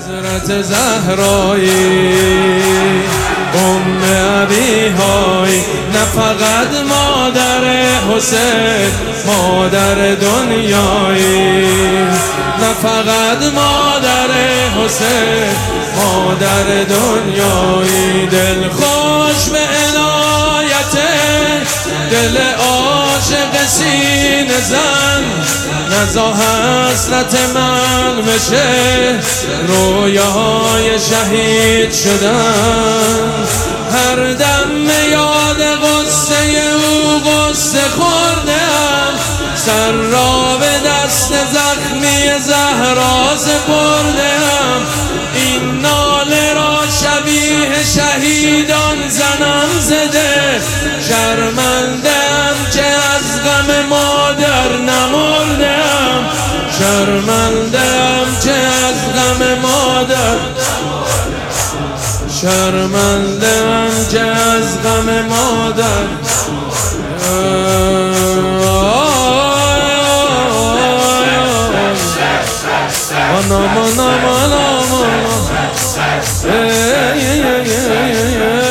حضرت زهرایی ابی‌هایی، نه فقط مادر حسین، مادر دنیایی، نه فقط مادر حسین، مادر دنیایی. دل خوش به عنایت دل عاشق سینه زن، نزا حسرت من بشه رویاهای شهید شدن. هر دم یاد غصه او غصه خوردم، سر را به دست زخمی زهرا سپردم. این ناله را شبیه شهیدان زنم زده، شرمنده‌ام که از غم مادر نمردم، شرمنده‌ام که از غم مادر، شرمنده‌ام که از غم مادر. مانا